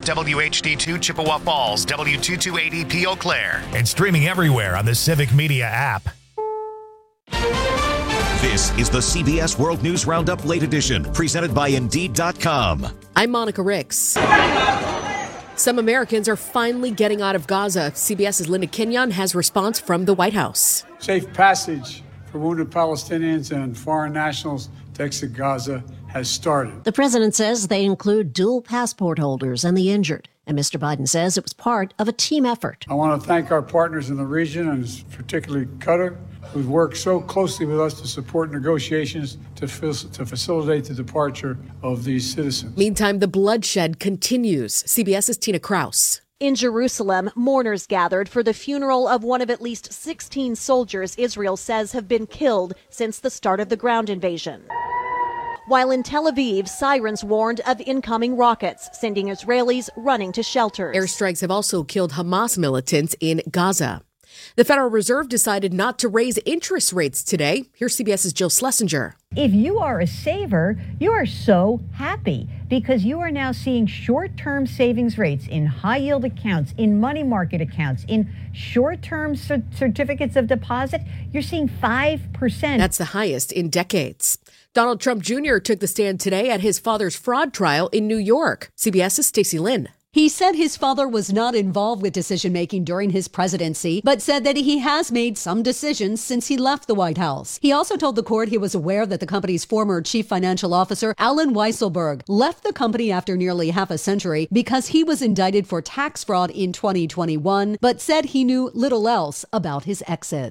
WHD2 Chippewa Falls, W228EP Eau Claire. And streaming everywhere on the Civic Media app. This is the CBS World News Roundup Late Edition, presented by Indeed.com. I'm Monica Ricks. Some Americans are finally getting out of Gaza. CBS's Linda Kenyon has response from the White House. Safe passage for wounded Palestinians and foreign nationals to exit Gaza has started. The president says they include dual passport holders and the injured. And Mr. Biden says it was part of a team effort. I want to thank our partners in the region, and particularly Qatar, who's worked so closely with us to support negotiations to facilitate the departure of these citizens. Meantime, the bloodshed continues. CBS's Tina Kraus. In Jerusalem, mourners gathered for the funeral of one of at least 16 soldiers Israel says have been killed since the start of the ground invasion. While in Tel Aviv, sirens warned of incoming rockets, sending Israelis running to shelters. Airstrikes have also killed Hamas militants in Gaza. The Federal Reserve decided not to raise interest rates today. Here's CBS's Jill Schlesinger. If you are a saver, you are so happy because you are now seeing short-term savings rates in high-yield accounts, in money market accounts, in short-term certificates of deposit. You're seeing 5%. That's the highest in decades. Donald Trump Jr. took the stand today at his father's fraud trial in New York. CBS's Stacey Lynn. He said his father was not involved with decision-making during his presidency, but said that he has made some decisions since he left the White House. He also told the court he was aware that the company's former chief financial officer, Alan Weisselberg, left the company after nearly half a century because he was indicted for tax fraud in 2021, but said he knew little else about his exit.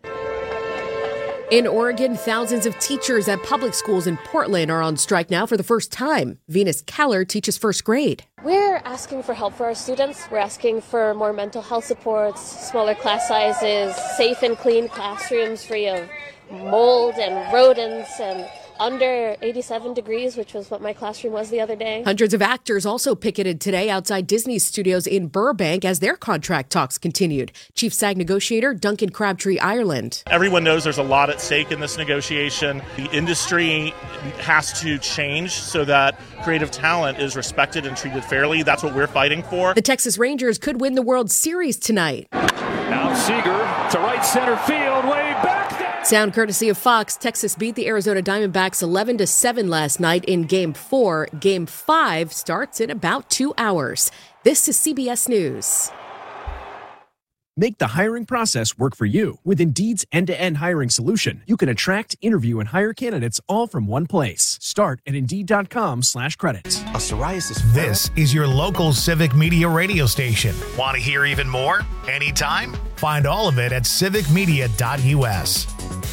In Oregon, thousands of teachers at public schools in Portland are on strike now for the first time. Venus Keller teaches first grade. We're asking for help for our students. We're asking for more mental health supports, smaller class sizes, safe and clean classrooms free of mold and rodents and under 87 degrees, which was what my classroom was the other day. Hundreds of actors also picketed today outside Disney studios in Burbank as their contract talks continued. Chief SAG negotiator Duncan Crabtree Ireland. Everyone knows there's a lot at stake in this negotiation. The industry has to change so that creative talent is respected and treated fairly. That's what we're fighting for. The Texas Rangers could win the World Series tonight. Now Seager to right center field, way back there. Sound courtesy of Fox. Texas beat the Arizona Diamondbacks 11-7 last night in Game 4. Game 5 starts in about 2 hours. This is CBS News. Make the hiring process work for you. With Indeed's end-to-end hiring solution, you can attract, interview, and hire candidates all from one place. Start at Indeed.com/credits. This is your local Civic Media radio station. Want to hear even more? Anytime? Find all of it at civicmedia.us.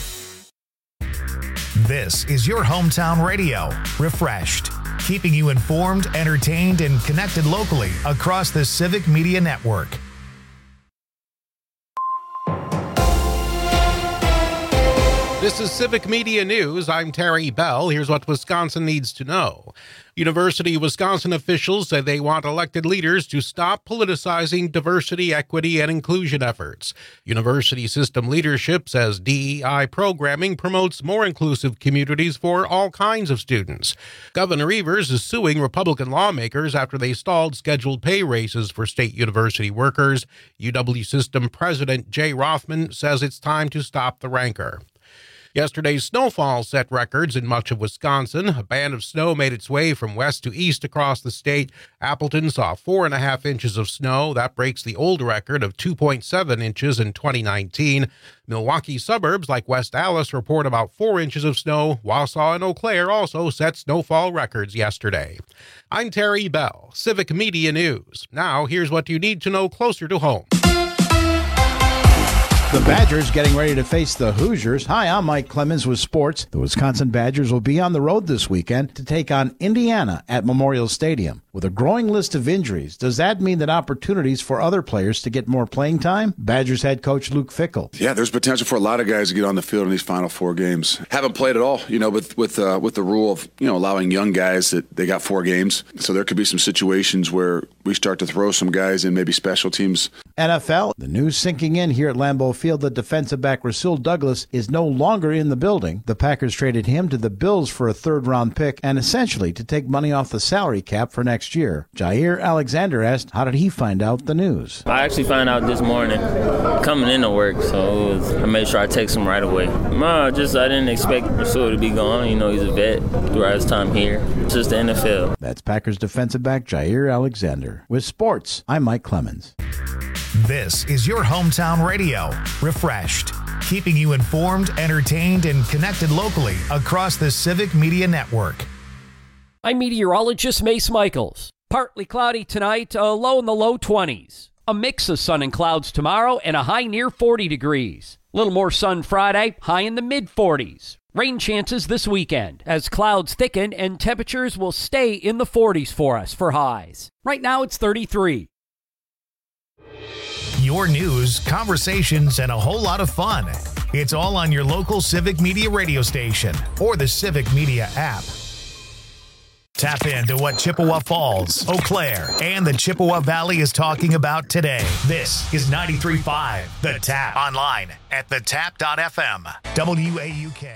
This is your hometown radio. Refreshed. Keeping you informed, entertained, and connected locally across the Civic Media Network. This is Civic Media News. I'm Terry Bell. Here's what Wisconsin needs to know. University of Wisconsin officials say they want elected leaders to stop politicizing diversity, equity, and inclusion efforts. University system leadership says DEI programming promotes more inclusive communities for all kinds of students. Governor Evers is suing Republican lawmakers after they stalled scheduled pay raises for state university workers. UW system president Jay Rothman says it's time to stop the rancor. Yesterday's snowfall set records in much of Wisconsin. A band of snow made its way from west to east across the state. Appleton saw 4.5 inches of snow. That breaks the old record of 2.7 inches in 2019. Milwaukee suburbs like West Allis report about 4 inches of snow. Wausau and Eau Claire also set snowfall records yesterday. I'm Terry Bell, Civic Media News. Now, here's what you need to know closer to home. The Badgers getting ready to face the Hoosiers. Hi, I'm Mike Clemens with sports. The Wisconsin Badgers will be on the road this weekend to take on Indiana at Memorial Stadium. With a growing list of injuries, does that mean that opportunities for other players to get more playing time? Badgers head coach Luke Fickell. Yeah, there's potential for a lot of guys to get on the field in these final 4 games. Haven't played at all, with the rule of, allowing young guys that they got 4 games. So there could be some situations where we start to throw some guys in maybe special teams NFL, the news sinking in here at Lambeau Field that defensive back Rasul Douglas is no longer in the building. The Packers traded him to the Bills for a third-round pick and essentially to take money off the salary cap for next year. Jair Alexander asked, how did he find out the news? I actually found out this morning coming into work, so I made sure I text him right away. I didn't expect Rasul to be gone. You know, he's a vet throughout his time here. It's just the NFL. That's Packers defensive back Jair Alexander. With sports, I'm Mike Clemens. This is your hometown radio. Refreshed, keeping you informed, entertained, and connected locally across the Civic Media Network. I'm meteorologist Mace Michaels. Partly cloudy tonight, a low in the low 20s. A mix of sun and clouds tomorrow and a high near 40 degrees. A little more sun Friday, high in the mid-40s. Rain chances this weekend as clouds thicken and temperatures will stay in the 40s for us for highs. Right now it's 33. Your news, conversations, and a whole lot of fun. It's all on your local Civic Media radio station or the Civic Media app. Tap into what Chippewa Falls, Eau Claire, and the Chippewa Valley is talking about today. This is 93.5 The Tap. Online at thetap.fm. WAUK.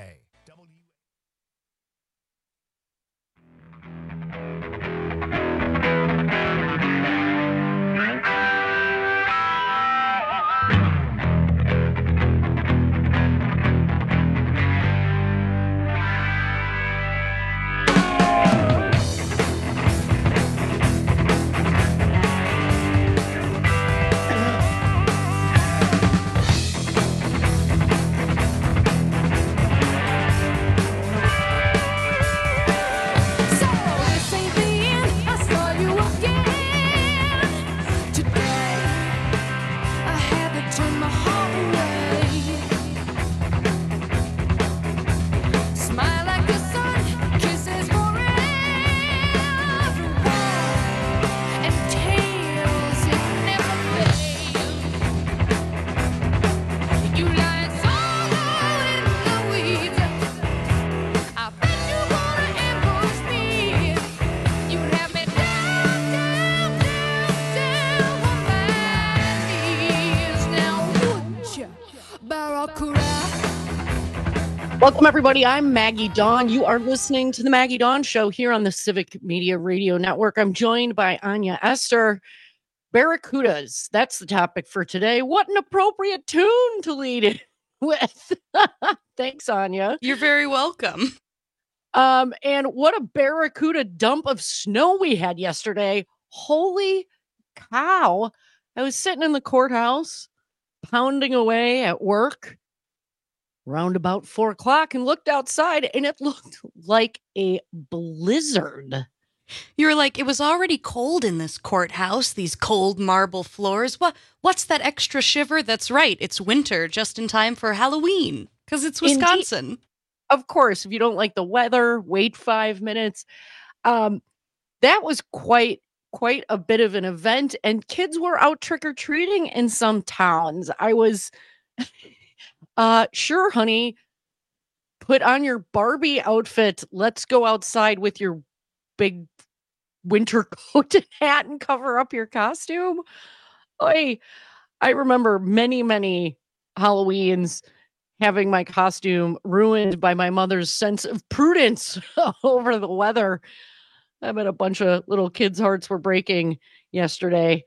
Welcome, everybody. I'm Maggie Dawn. You are listening to the Maggie Dawn Show here on the Civic Media Radio Network. I'm joined by Anya Esther. Barracudas, that's the topic for today. What an appropriate tune to lead it with. Thanks, Anya. You're very welcome. And what a Barracuda dump of snow we had yesterday. Holy cow. I was sitting in the courthouse, pounding away at work around about 4 o'clock and looked outside and it looked like a blizzard. You were like, it was already cold in this courthouse, these cold marble floors. What's that extra shiver? That's right. It's winter just in time for Halloween because it's Wisconsin. Indeed. Of course, if you don't like the weather, wait 5 minutes. That was quite a bit of an event, and kids were out trick-or-treating in some towns. I was... sure, honey, put on your Barbie outfit. Let's go outside with your big winter coat and hat and cover up your costume. I remember many Halloweens having my costume ruined by my mother's sense of prudence over the weather. I bet a bunch of little kids' hearts were breaking yesterday.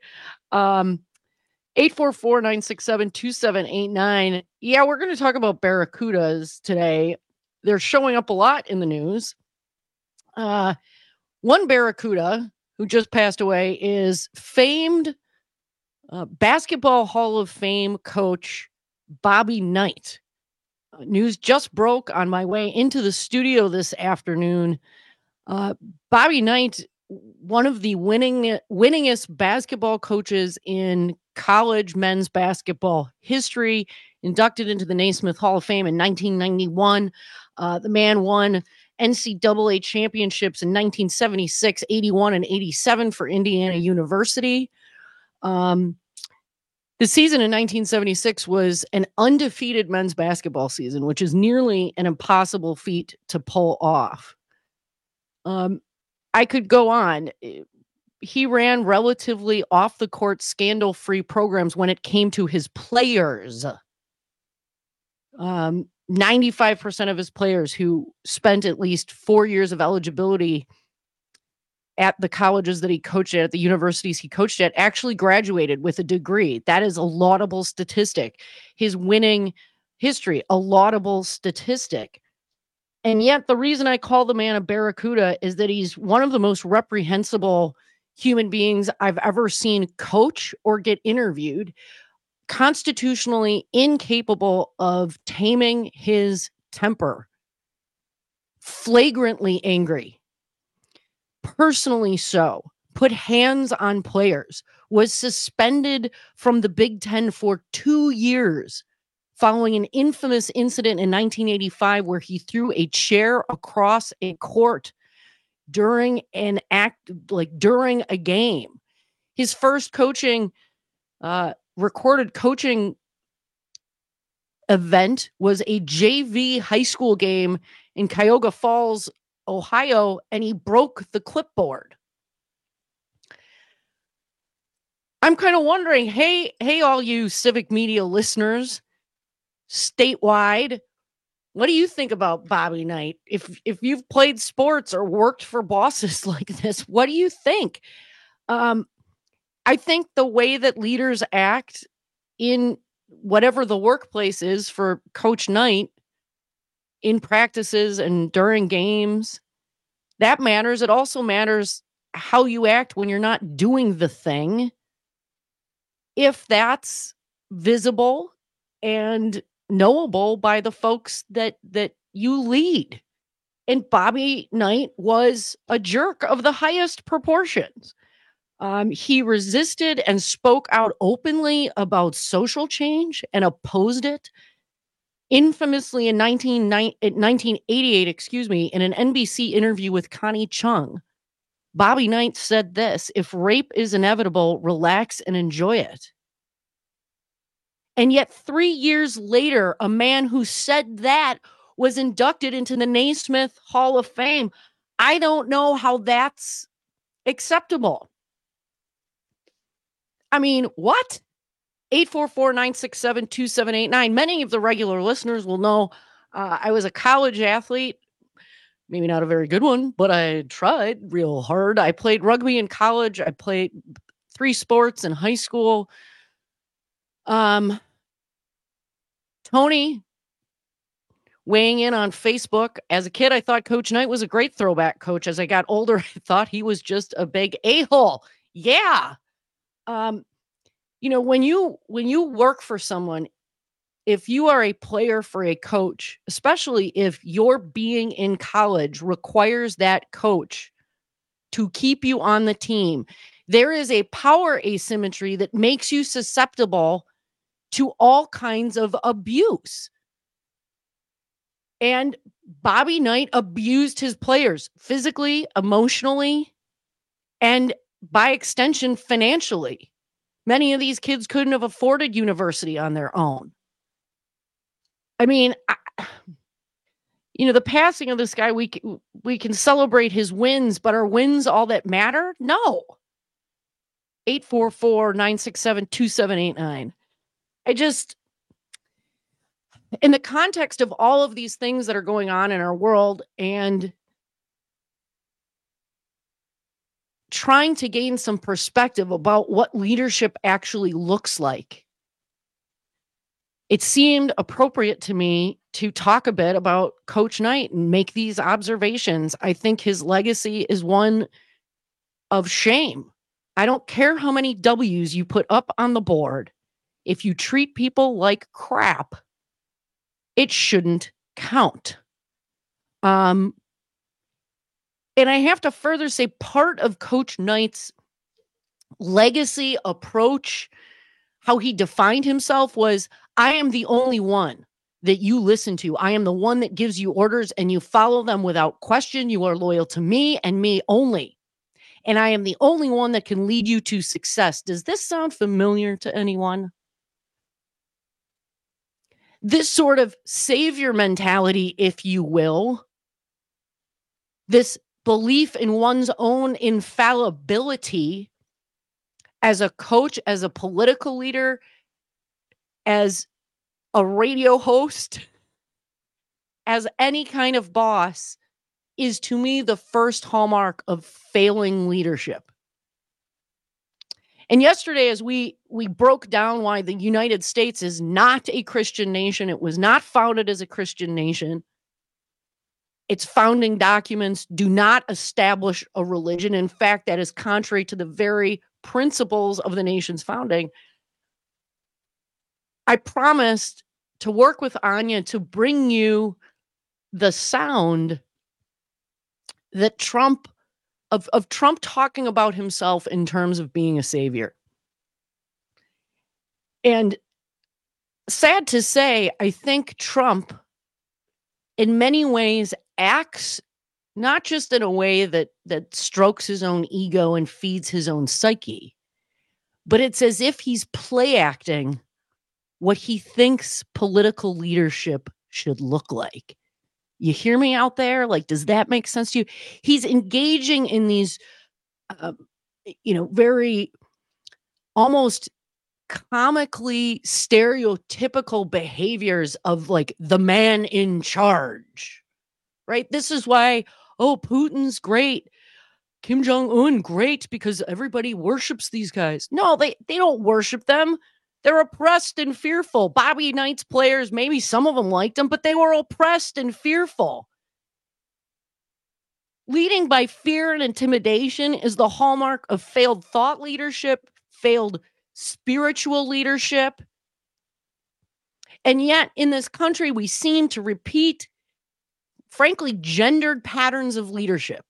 844-967-2789. Yeah, we're going to talk about Barracudas today. They're showing up a lot in the news. One Barracuda who just passed away is famed Basketball Hall of Fame coach Bobby Knight. News just broke on my way into the studio this afternoon. Bobby Knight, one of the winningest basketball coaches in college men's basketball history, inducted into the Naismith Hall of Fame in 1991. The man won NCAA championships in 1976, 81, and 87 for Indiana University. The season in 1976 was an undefeated men's basketball season, which is nearly an impossible feat to pull off. I could go on. he ran relatively off the court scandal-free programs when it came to his players. 95% of his players who spent at least 4 years of eligibility at the colleges that he coached at the universities he coached at, actually graduated with a degree. That is a laudable statistic. His winning history, a laudable statistic. And yet the reason I call the man a barracuda is that he's one of the most reprehensible human beings I've ever seen coach or get interviewed, constitutionally incapable of taming his temper, flagrantly angry, personally so, put hands on players, was suspended from the Big Ten for 2 years following an infamous incident in 1985 where he threw a chair across a court during during a game. His first recorded coaching event was a JV high school game in Cuyahoga Falls, Ohio, and he broke the clipboard. I'm kind of wondering, hey, all you civic media listeners statewide, what do you think about Bobby Knight? If you've played sports or worked for bosses like this, what do you think? I think the way that leaders act in whatever the workplace is for Coach Knight in practices and during games, that matters. It also matters how you act when you're not doing the thing. If that's visible and knowable by the folks that you lead. And Bobby Knight was a jerk of the highest proportions. He resisted and spoke out openly about social change and opposed it. Infamously in 1988, in an NBC interview with Connie Chung, Bobby Knight said this: "If rape is inevitable, relax and enjoy it." And yet 3 years later, a man who said that was inducted into the Naismith Hall of Fame. I don't know how that's acceptable. I mean, what? 844-967-2789. Many of the regular listeners will know I was a college athlete. Maybe not a very good one, but I tried real hard. I played rugby in college. I played 3 sports in high school. Tony weighing in on Facebook. As a kid, I thought Coach Knight was a great throwback coach. As I got older, I thought he was just a big a-hole. Yeah. When you work for someone, if you are a player for a coach, especially if your being in college requires that coach to keep you on the team, there is a power asymmetry that makes you susceptible to all kinds of abuse. And Bobby Knight abused his players physically, emotionally, and by extension, financially. Many of these kids couldn't have afforded university on their own. I mean, the passing of this guy, we can celebrate his wins, but are wins all that matter? No. 844-967-2789. In the context of all of these things that are going on in our world and trying to gain some perspective about what leadership actually looks like, it seemed appropriate to me to talk a bit about Coach Knight and make these observations. I think his legacy is one of shame. I don't care how many W's you put up on the board. If you treat people like crap, it shouldn't count. And I have to further say, part of Coach Knight's legacy approach, how he defined himself, was, I am the only one that you listen to. I am the one that gives you orders and you follow them without question. You are loyal to me and me only. And I am the only one that can lead you to success. Does this sound familiar to anyone? This sort of savior mentality, if you will, this belief in one's own infallibility as a coach, as a political leader, as a radio host, as any kind of boss, is to me the first hallmark of failing leadership. And yesterday, as we broke down why the United States is not a Christian nation, it was not founded as a Christian nation. Its founding documents do not establish a religion. In fact, that is contrary to the very principles of the nation's founding. I promised to work with Anya to bring you the sound that Trump talking about himself in terms of being a savior. And sad to say, I think Trump in many ways acts not just in a way that strokes his own ego and feeds his own psyche, but it's as if he's play acting what he thinks political leadership should look like. You hear me out there? Like, does that make sense to you? He's engaging in these, very almost comically stereotypical behaviors of like the man in charge, right? This is why, Putin's great. Kim Jong-un, great, because everybody worships these guys. No, they don't worship them. They're oppressed and fearful. Bobby Knight's players, maybe some of them liked him, but they were oppressed and fearful. Leading by fear and intimidation is the hallmark of failed thought leadership, failed spiritual leadership. And yet, in this country, we seem to repeat, frankly, gendered patterns of leadership.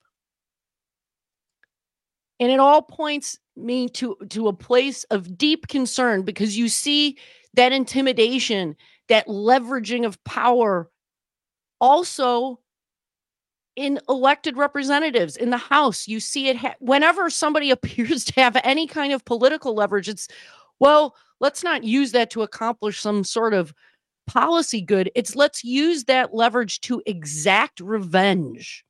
And it all points me to a place of deep concern, because you see that intimidation, that leveraging of power also in elected representatives in the House. You see it whenever somebody appears to have any kind of political leverage. It's, well, let's not use that to accomplish some sort of policy good. It's let's use that leverage to exact revenge,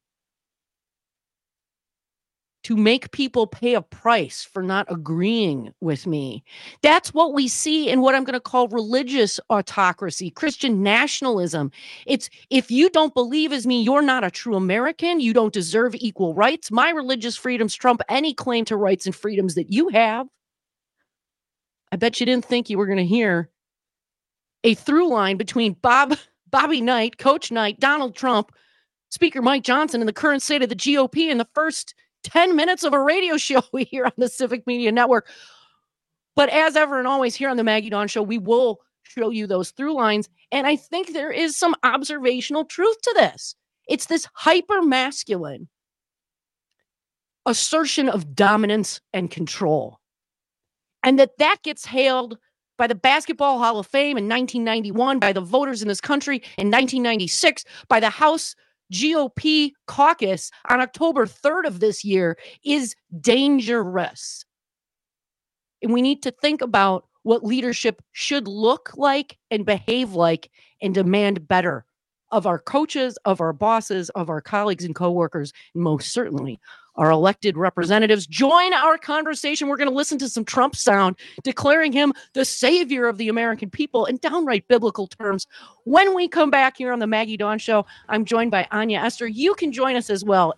to make people pay a price for not agreeing with me. That's what we see in what I'm going to call religious autocracy, Christian nationalism. It's, if you don't believe as me, you're not a true American. You don't deserve equal rights. My religious freedoms trump any claim to rights and freedoms that you have. I bet you didn't think you were going to hear a through line between Bobby Knight, Coach Knight, Donald Trump, Speaker Mike Johnson, and the current state of the GOP in the first 10 minutes of a radio show we hear on the Civic Media Network. But as ever and always here on the Maggie Dawn Show, we will show you those through lines. And I think there is some observational truth to this. It's this hyper-masculine assertion of dominance and control. And that gets hailed by the Basketball Hall of Fame in 1991, by the voters in this country in 1996, by the House GOP caucus on October 3rd of this year, is dangerous. And we need to think about what leadership should look like and behave like and demand better of our coaches, of our bosses, of our colleagues and coworkers, and most certainly our elected representatives. Join our conversation. We're going to listen to some Trump sound declaring him the savior of the American people in downright biblical terms. When we come back here on the Maggie Dawn Show, I'm joined by Anya Esther. You can join us as well.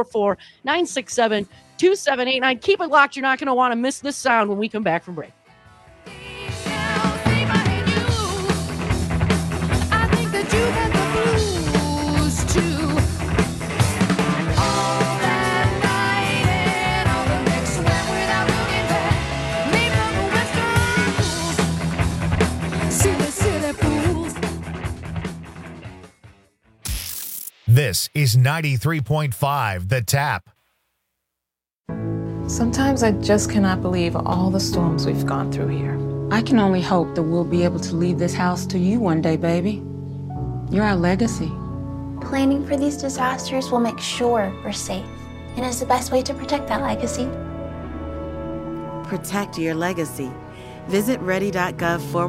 844-967-2789. Keep it locked. You're not going to want to miss this sound when we come back from break. This is 93.5 The Tap. Sometimes I just cannot believe all the storms we've gone through here. I can only hope that we'll be able to leave this house to you one day, baby. You're our legacy. Planning for these disasters will make sure we're safe, and is the best way to protect that legacy. Protect your legacy. Visit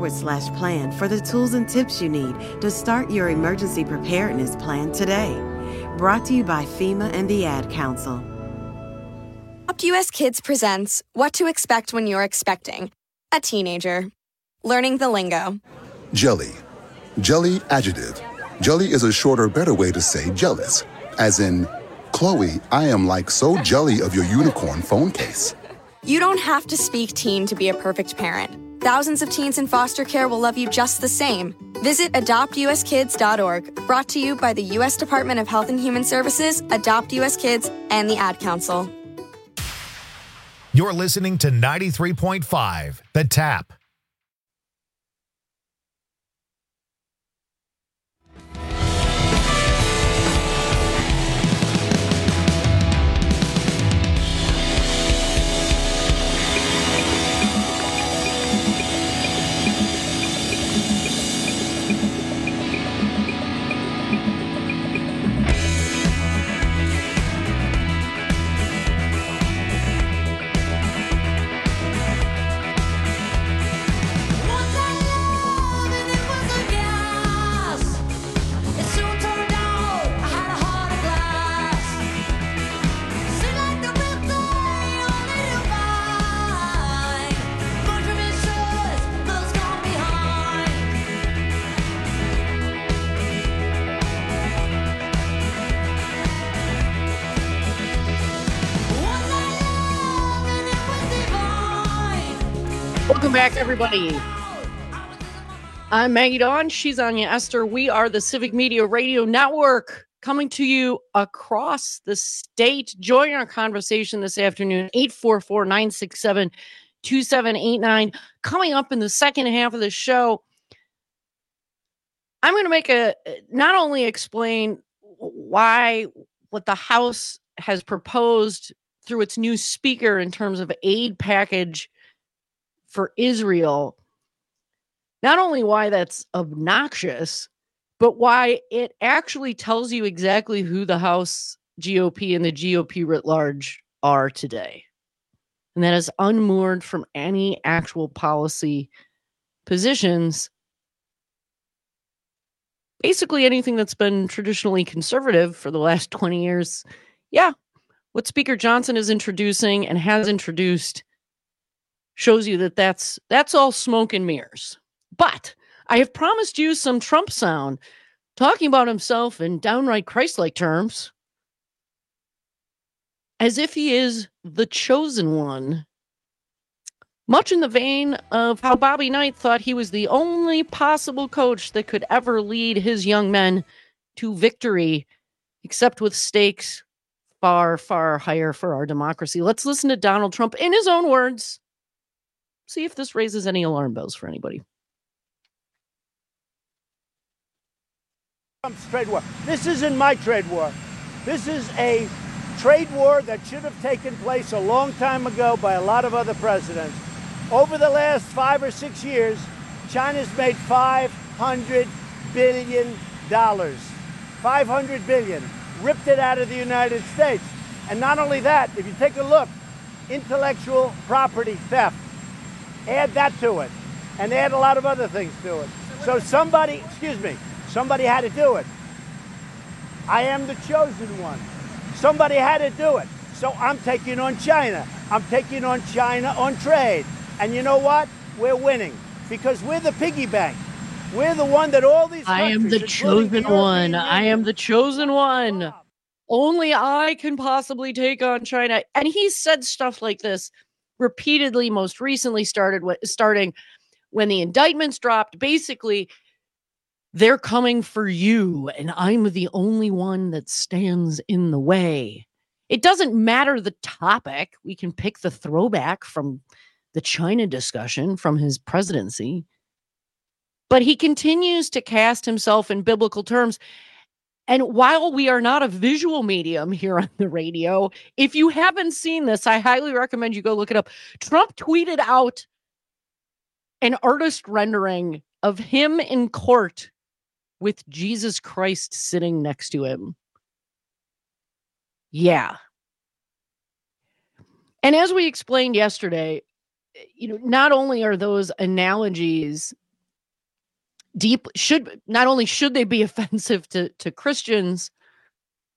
ready.gov/plan for the tools and tips you need to start your emergency preparedness plan today. Brought to you by FEMA and the Ad Council. Adopt US Kids presents What to Expect When You're Expecting a Teenager. Learning the lingo. Jelly. Jelly adjective. Jelly is a shorter, better way to say jealous. As in, Chloe, I am like so jelly of your unicorn phone case. You don't have to speak teen to be a perfect parent. Thousands of teens in foster care will love you just the same. Visit adoptuskids.org, brought to you by the U.S. Department of Health and Human Services, Adopt US Kids, and the Ad Council. You're listening to 93.5, The Tap. Welcome back, everybody. I'm Maggie Dawn. She's Anya Esther. We are the Civic Media Radio Network, coming to you across the state. Join our conversation this afternoon, 844-967-2789. Coming up in the second half of the show, I'm going to not only explain what the House has proposed through its new speaker in terms of aid package for Israel, not only why that's obnoxious, but why it actually tells you exactly who the House GOP and the GOP writ large are today. And that is unmoored from any actual policy positions. Basically anything that's been traditionally conservative for the last 20 years. Yeah, what Speaker Johnson is introducing and has introduced shows you that that's all smoke and mirrors. But I have promised you some Trump sound, talking about himself in downright Christ-like terms, as if he is the chosen one, much in the vein of how Bobby Knight thought he was the only possible coach that could ever lead his young men to victory, except with stakes far, far higher for our democracy. Let's listen to Donald Trump in his own words. See if this raises any alarm bells for anybody. Trump's trade war. This isn't my trade war. This is a trade war that should have taken place a long time ago by a lot of other presidents. Over the last 5 or 6 years, China's made $500 billion. $500 billion. Ripped it out of the United States. And not only that, if you take a look, intellectual property theft. Add that to it, and add a lot of other things to it. So somebody had to do it. I am the chosen one. Somebody had to do it. So I'm taking on China. I'm taking on China on trade. And you know what? We're winning because we're the piggy bank. We're the one that all these countries... I am the chosen one. I am the chosen one. Only I can possibly take on China. And he said stuff like this repeatedly, most recently starting when the indictments dropped. Basically, they're coming for you, and I'm the only one that stands in the way. It doesn't matter the topic. We can pick the throwback from the China discussion from his presidency. But he continues to cast himself in biblical terms. And while we are not a visual medium here on the radio, if you haven't seen this, I highly recommend you go look it up. Trump tweeted out an artist rendering of him in court with Jesus Christ sitting next to him. Yeah. And as we explained yesterday, not only are those analogies should they be offensive to Christians,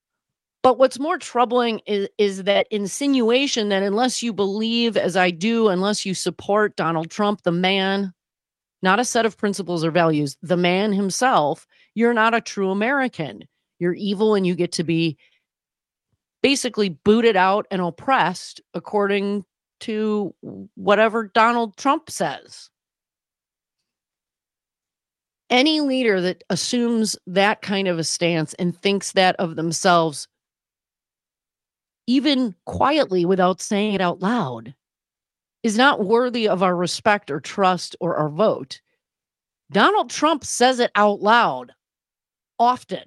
But what's more troubling is that insinuation that unless you believe, as I do, unless you support Donald Trump, the man, not a set of principles or values, the man himself, you're not a true American. You're evil and you get to be basically booted out and oppressed according to whatever Donald Trump says. Any leader that assumes that kind of a stance and thinks that of themselves, even quietly without saying it out loud, is not worthy of our respect or trust or our vote. Donald Trump says it out loud often.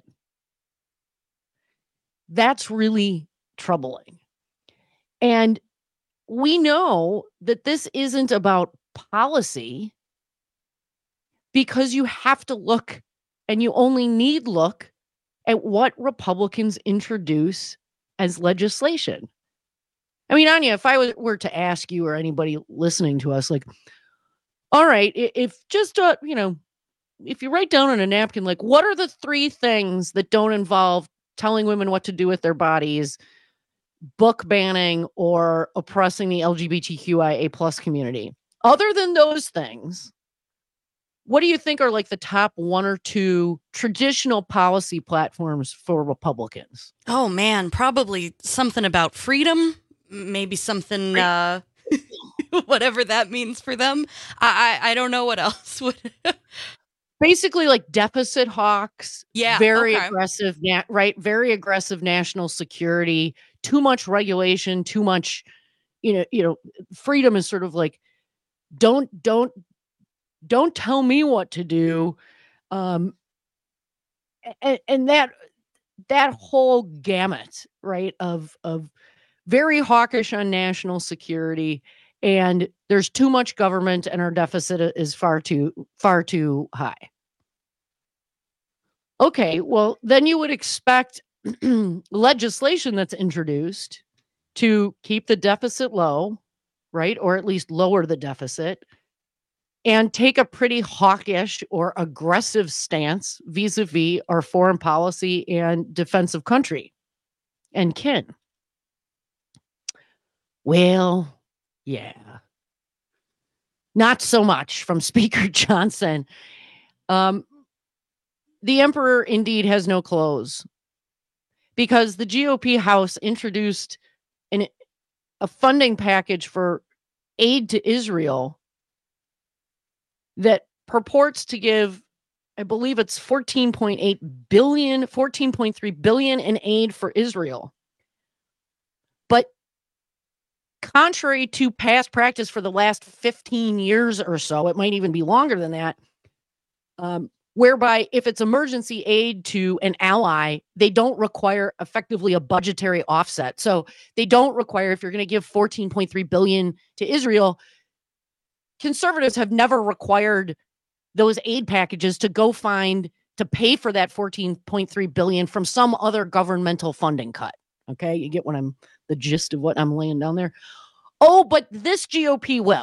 That's really troubling. And we know that this isn't about policy, because you have to look, and you only need look, at what Republicans introduce as legislation. I mean, Anya, if I were to ask you or anybody listening to us, like, all right, if just, if you write down on a napkin, like, what are the 3 things that don't involve telling women what to do with their bodies, book banning, or oppressing the LGBTQIA+ community? Other than those things, what do you think are like the top 1 or 2 traditional policy platforms for Republicans? Oh, man, probably something about freedom, maybe something, whatever that means for them. I don't know what else would. Basically like deficit hawks, very okay. aggressive, right? Very aggressive national security, too much regulation, too much, freedom is sort of like, don't tell me what to do. And that whole gamut, right, of very hawkish on national security, and there's too much government and our deficit is far too high. Okay, well, then you would expect legislation that's introduced to keep the deficit low, right, or at least lower the deficit, and take a pretty hawkish or aggressive stance vis-a-vis our foreign policy and defense of country and kin. Well, yeah. Not so much from Speaker Johnson. The emperor indeed has no clothes, because the GOP House introduced a funding package for aid to Israel that purports to give, I believe it's $14.3 billion in aid for Israel. But contrary to past practice for the last 15 years or so, it might even be longer than that, whereby if it's emergency aid to an ally, they don't require effectively a budgetary offset. So they don't require, if you're going to give $14.3 billion to Israel, conservatives have never required those aid packages to pay for that $14.3 billion from some other governmental funding cut. Okay, you get the gist of what I'm laying down there. Oh, but this GOP will.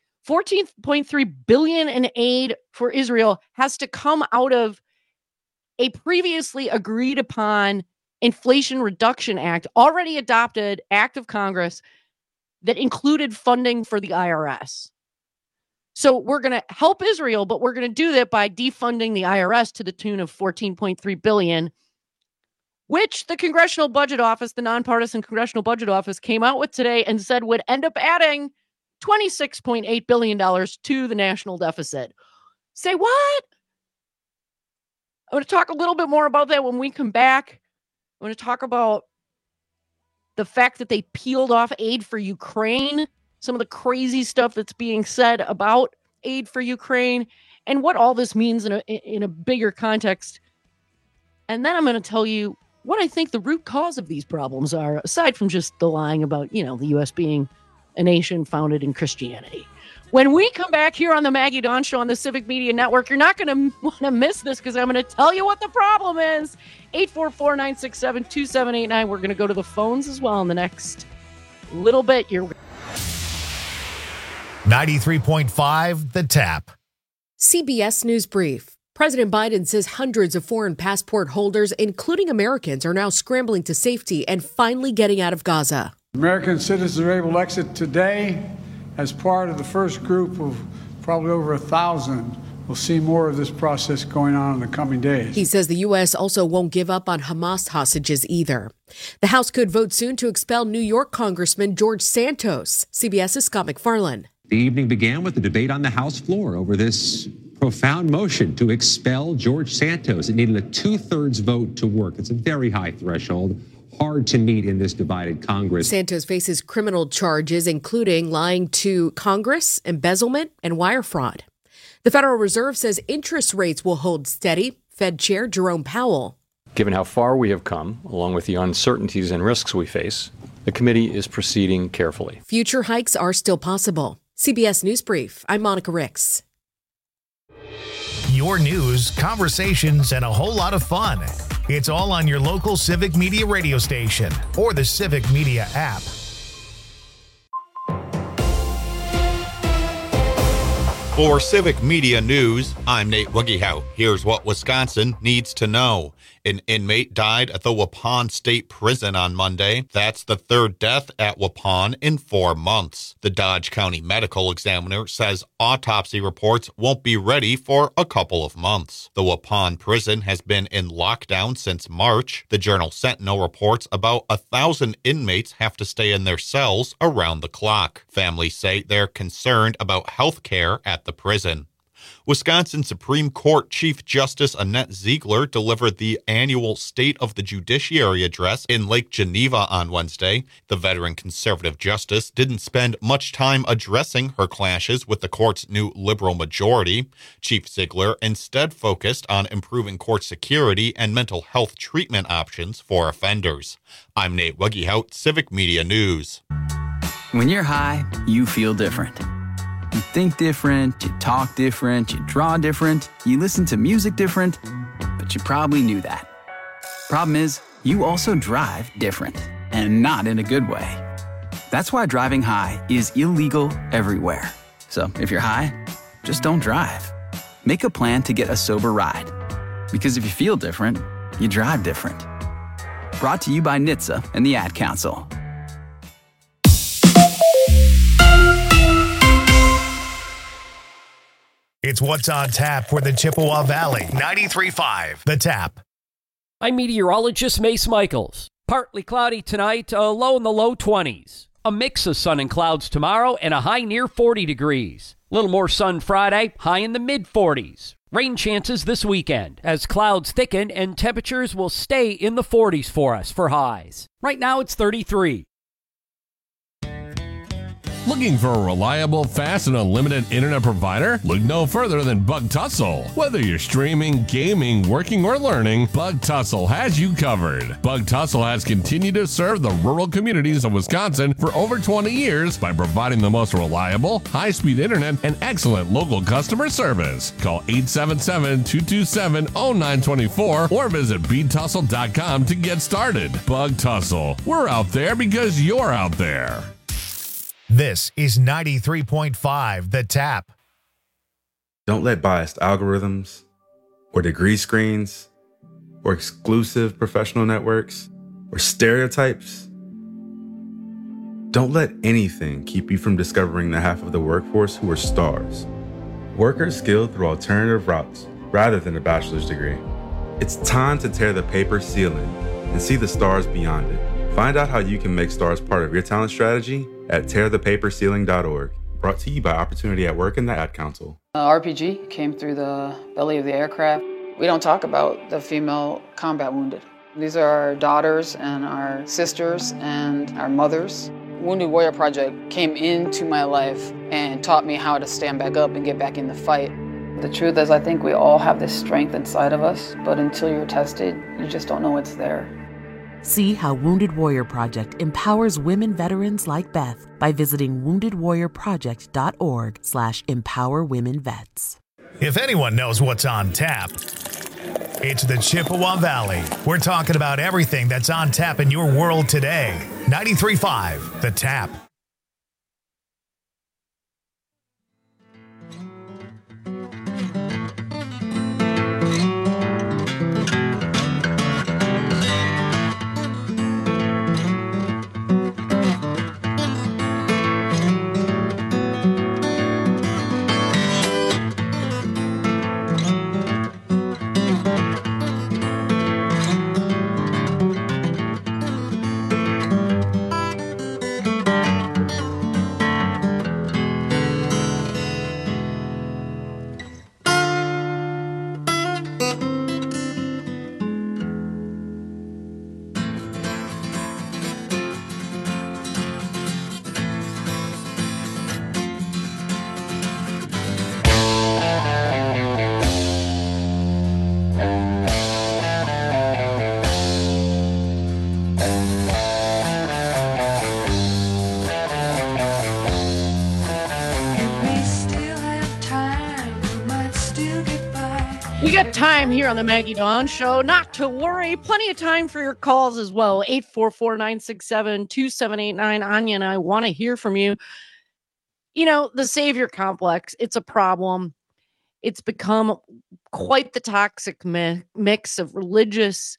$14.3 billion in aid for Israel has to come out of a previously agreed upon Inflation Reduction Act, already adopted act of Congress that included funding for the IRS. So we're going to help Israel, but we're going to do that by defunding the IRS to the tune of $14.3 billion, which the Congressional Budget Office, the nonpartisan Congressional Budget Office, came out with today and said would end up adding $26.8 billion to the national deficit. Say what? I'm going to talk a little bit more about that when we come back. I'm going to talk about the fact that they peeled off aid for Ukraine, some of the crazy stuff that's being said about aid for Ukraine, and what all this means in a bigger context. And then I'm going to tell you what I think the root cause of these problems are, aside from just the lying about, the U.S. being a nation founded in Christianity. When we come back here on the Maggie Dawn Show on the Civic Media Network, you're not going to want to miss this, because I'm going to tell you what the problem is. 844-967-2789. We're going to go to the phones as well in the next little bit. 93.5 The Tap. CBS News Brief. President Biden says hundreds of foreign passport holders, including Americans, are now scrambling to safety and finally getting out of Gaza. American citizens are able to exit today as part of the first group of probably over 1,000. We'll see more of this process going on in the coming days. He says the U.S. also won't give up on Hamas hostages either. The House could vote soon to expel New York Congressman George Santos. CBS's Scott McFarland. The evening began with a debate on the House floor over this profound motion to expel George Santos. It needed a 2/3 vote to work. It's a very high threshold, hard to meet in this divided Congress. Santos faces criminal charges, including lying to Congress, embezzlement, and wire fraud. The Federal Reserve says interest rates will hold steady. Fed Chair Jerome Powell. Given how far we have come, along with the uncertainties and risks we face, the committee is proceeding carefully. Future hikes are still possible. CBS News Brief. I'm Monica Ricks. Your news, conversations, and a whole lot of fun. It's all on your local Civic Media radio station or the Civic Media app. For Civic Media News, I'm Nate Wuggehout. Here's what Wisconsin needs to know. An inmate died at the Waupun State Prison on Monday. That's the third death at Waupun in 4 months. The Dodge County Medical Examiner says autopsy reports won't be ready for a couple of months. The Waupun prison has been in lockdown since March. The Journal Sentinel reports about 1,000 inmates have to stay in their cells around the clock. Families say they're concerned about health care at the prison. Wisconsin Supreme Court Chief Justice Annette Ziegler delivered the annual State of the Judiciary address in Lake Geneva on Wednesday. The veteran conservative justice didn't spend much time addressing her clashes with the court's new liberal majority. Chief Ziegler instead focused on improving court security and mental health treatment options for offenders. I'm Nate Wuggehout, Civic Media News. When you're high, you feel different. You think different, you talk different, you draw different, you listen to music different, but you probably knew that. Problem is, you also drive different, and not in a good way. That's why driving high is illegal everywhere. So if you're high, just don't drive. Make a plan to get a sober ride. Because if you feel different, you drive different. Brought to you by NHTSA and the Ad Council. It's what's on tap for the Chippewa Valley. 93.5, The Tap. I'm meteorologist Mace Michaels. Partly cloudy tonight, a low in the low 20s. A mix of sun and clouds tomorrow and a high near 40 degrees. A little more sun Friday, high in the mid 40s. Rain chances this weekend as clouds thicken and temperatures will stay in the 40s for us for highs. Right now it's 33. Looking for a reliable, fast, and unlimited internet provider? Look no further than Bug Tussle. Whether you're streaming, gaming, working, or learning, Bug Tussle has you covered. Bug Tussle has continued to serve the rural communities of Wisconsin for over 20 years by providing the most reliable, high-speed internet and excellent local customer service. Call 877-227-0924 or visit btussle.com to get started. Bug Tussle. We're out there because you're out there. This is 93.5 The Tap. Don't let biased algorithms or degree screens or exclusive professional networks or stereotypes. Don't let anything keep you from discovering the half of the workforce who are stars. Workers skilled through alternative routes rather than a bachelor's degree. It's time to tear the paper ceiling and see the stars beyond it. Find out how you can make stars part of your talent strategy at tearthepaperceiling.org. Brought to you by Opportunity at Work and the Ad Council. RPG came through the belly of the aircraft. We don't talk about the female combat wounded. These are our daughters and our sisters and our mothers. Wounded Warrior Project came into my life and taught me how to stand back up and get back in the fight. The truth is, I think we all have this strength inside of us, but until you're tested, you just don't know it's there. See how Wounded Warrior Project empowers women veterans like Beth by visiting woundedwarriorproject.org/empowerwomenvets. If anyone knows what's on tap, it's the Chippewa Valley. We're talking about everything that's on tap in your world today. 93.5 The Tap. We got time here on the Maggie Dawn Show. Not to worry. Plenty of time for your calls as well. 844-967-2789. Anya and I want to hear from you. You know, the savior complex, it's a problem. It's become quite the toxic mix of religious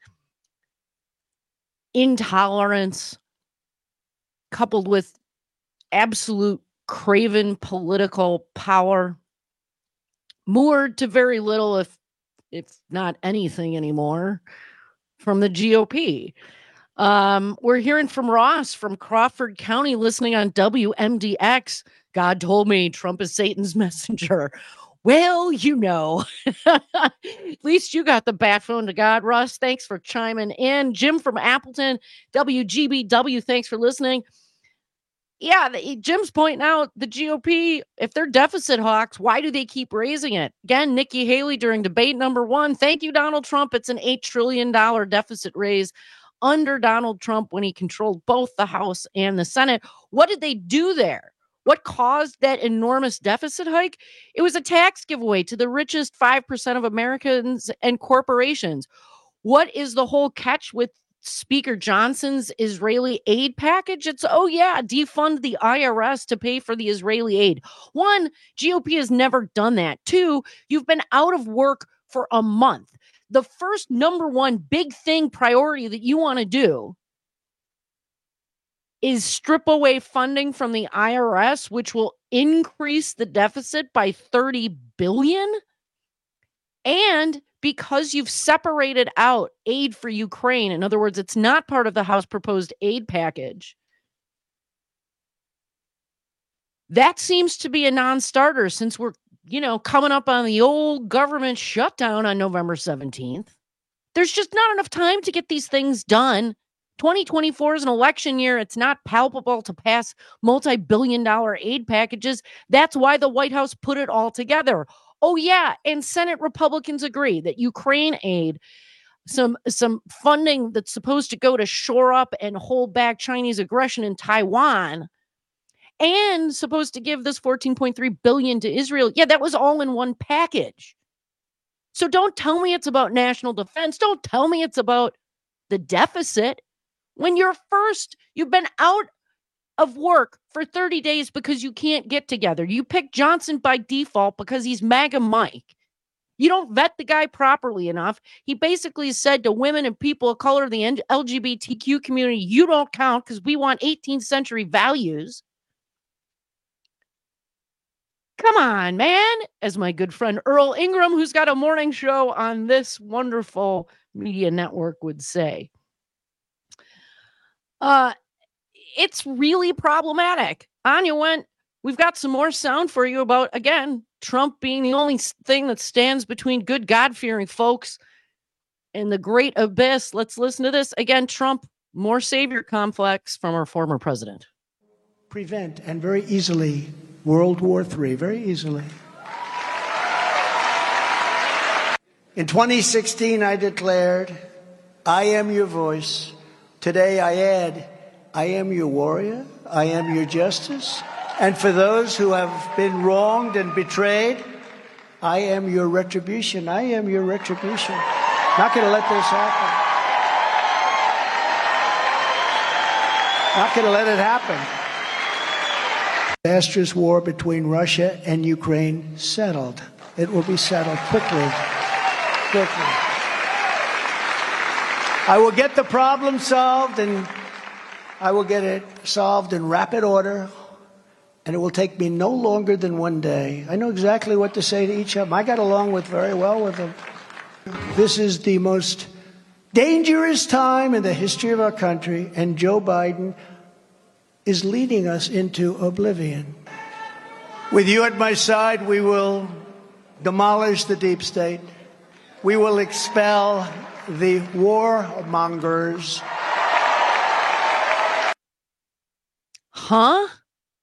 intolerance coupled with absolute craven political power, moored to very little, if not anything anymore, from the GOP. We're hearing from Ross from Crawford County, listening on WMDX. God told me Trump is Satan's messenger. Well, you know, at least you got the bat phone to God, Russ. Thanks for chiming in. Jim from Appleton, WGBW, thanks for listening. Yeah, Jim's pointing out the GOP, if they're deficit hawks, why do they keep raising it? Again, Nikki Haley during debate number 1. Thank you, Donald Trump. It's an $8 trillion deficit raise under Donald Trump when he controlled both the House and the Senate. What did they do there? What caused that enormous deficit hike? It was a tax giveaway to the richest 5% of Americans and corporations. What is the whole catch with Speaker Johnson's Israeli aid package? It's, defund the IRS to pay for the Israeli aid. 1, GOP has never done that. 2, you've been out of work for a month. The first number 1 big thing priority that you want to do is strip away funding from the IRS, which will increase the deficit by $30 billion. And because you've separated out aid for Ukraine, in other words, it's not part of the House proposed aid package, that seems to be a non-starter since we're, coming up on the old government shutdown on November 17th. There's just not enough time to get these things done. 2024 is an election year. It's not palpable to pass multi-billion-dollar aid packages. That's why the White House put it all together. Oh, yeah, and Senate Republicans agree that Ukraine aid, some funding that's supposed to go to shore up and hold back Chinese aggression in Taiwan, and supposed to give this $14.3 billion to Israel. Yeah, that was all in one package. So don't tell me it's about national defense. Don't tell me it's about the deficit. When you've been out of work for 30 days because you can't get together. You pick Johnson by default because he's MAGA Mike. You don't vet the guy properly enough. He basically said to women and people of color, the LGBTQ community, you don't count because we want 18th century values. Come on, man. As my good friend Earl Ingram, who's got a morning show on this wonderful media network, would say. It's really problematic. Anya we've got some more sound for you about, again, Trump being the only thing that stands between good God-fearing folks and the great abyss. Let's listen to this. Again, Trump, more savior complex from our former president. Prevent, and very easily, World War III, very easily. In 2016, I declared, I am your voice. Today I add, I am your warrior, I am your justice, and for those who have been wronged and betrayed, I am your retribution. I am your retribution. Not going to let this happen. Not going to let it happen. Disastrous war between Russia and Ukraine settled. It will be settled quickly. I will get the problem solved, and I will get it solved in rapid order, and it will take me no longer than one day. I know exactly what to say to each of them. I got along very well with them. This is the most dangerous time in the history of our country, and Joe Biden is leading us into oblivion. With you at my side, we will demolish the deep state. We will expel the warmongers. Huh?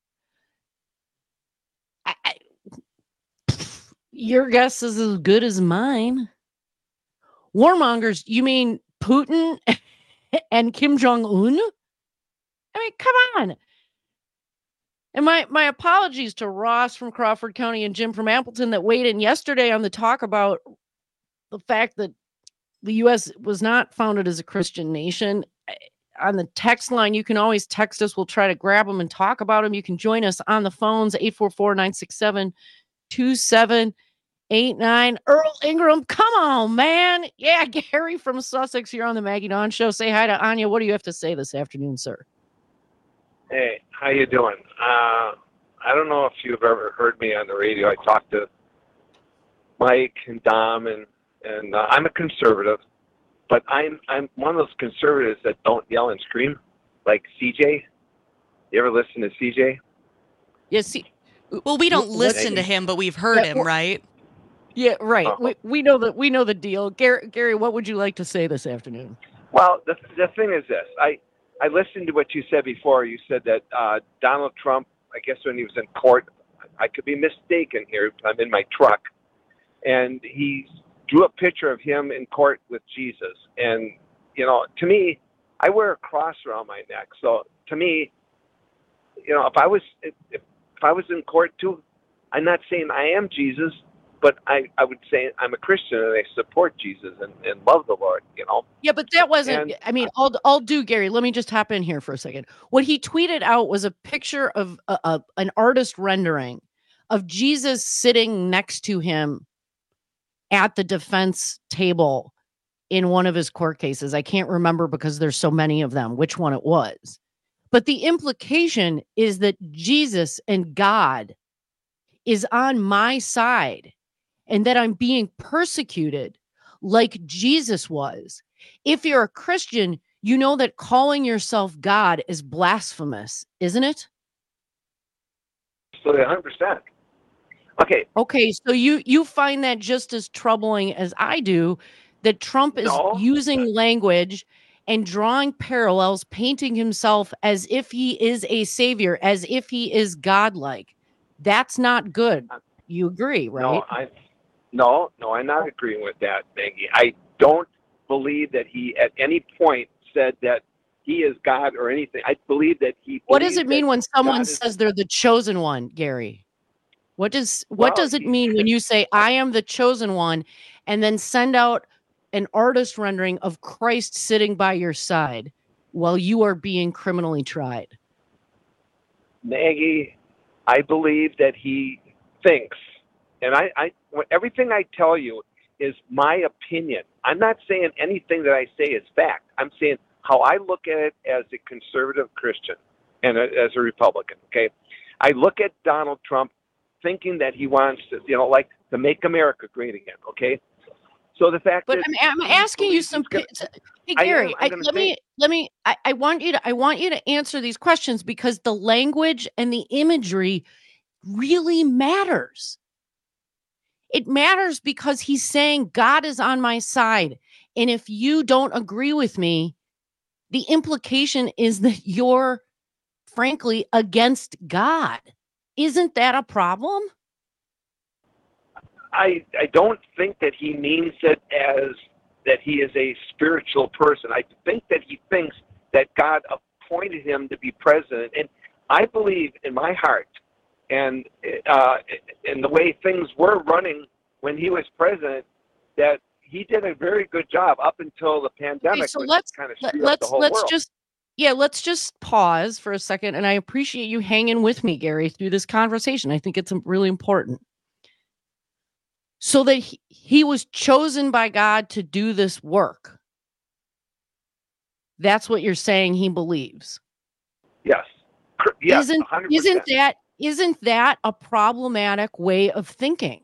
Your guess is as good as mine. Warmongers, you mean Putin and Kim Jong-un? I mean, come on. And my apologies to Ross from Crawford County and Jim from Appleton that weighed in yesterday on the talk about the fact that the U.S. was not founded as a Christian nation. On the text line, you can always text us. We'll try to grab them and talk about them. You can join us on the phones, 844-967-2789. Earl Ingram, come on, man. Yeah, Gary from Sussex, you're on the Maggie Dawn Show. Say hi to Anya. What do you have to say this afternoon, sir? Hey, how you doing? I don't know if you've ever heard me on the radio. I talked to Mike and Dom, and I'm a conservative, but I'm one of those conservatives that don't yell and scream, like CJ. You ever listen to CJ? Yes. Well, we don't listen to him, but we've heard him, right? Yeah, right. We know the deal. Gary, what would you like to say this afternoon? Well, the thing is this. I listened to what you said before. You said that Donald Trump, I guess when he was in court, I could be mistaken here. I'm in my truck, and he drew a picture of him in court with Jesus. And, you know, to me, I wear a cross around my neck. So to me, you know, if I was in court too, I'm not saying I am Jesus, but I would say I'm a Christian and I support Jesus and love the Lord, you know. Yeah, but that wasn't, I'll do, Gary. Let me just hop in here for a second. What he tweeted out was a picture of an artist rendering of Jesus sitting next to him at the defense table in one of his court cases. I can't remember because there's so many of them, which one it was. But the implication is that Jesus and God is on my side and that I'm being persecuted like Jesus was. If you're a Christian, you know that calling yourself God is blasphemous, isn't it? So 100%. Okay, so you find that just as troubling as I do, that Trump is using language and drawing parallels, painting himself as if he is a savior, as if he is godlike. That's not good. You agree, right? No, I'm not agreeing with that, Maggie. I don't believe that he at any point said that he is God or anything. I believe that he. What does it mean when someone says they're the chosen one, Gary? What does it mean when you say I am the chosen one and then send out an artist rendering of Christ sitting by your side while you are being criminally tried? Maggie, I believe that he thinks, and everything I tell you is my opinion. I'm not saying anything that I say is fact. I'm saying how I look at it as a conservative Christian and as a Republican. Okay, I look at Donald Trump thinking that he wants to, like to make America great again. Okay, so the fact. But I'm asking you some. Hey, Gary, I want you to answer these questions because the language and the imagery really matters. It matters because he's saying God is on my side, and if you don't agree with me, the implication is that you're, frankly, against God. Isn't that a problem? I don't think that he means it as that he is a spiritual person. I think that he thinks that God appointed him to be president. And I believe in my heart and in the way things were running when he was president, that he did a very good job up until the pandemic. Okay, so let's just pause for a second. And I appreciate you hanging with me, Gary, through this conversation. I think it's really important. So that he was chosen by God to do this work. That's what you're saying he believes. Yes. Yes. 100%. Isn't that a problematic way of thinking?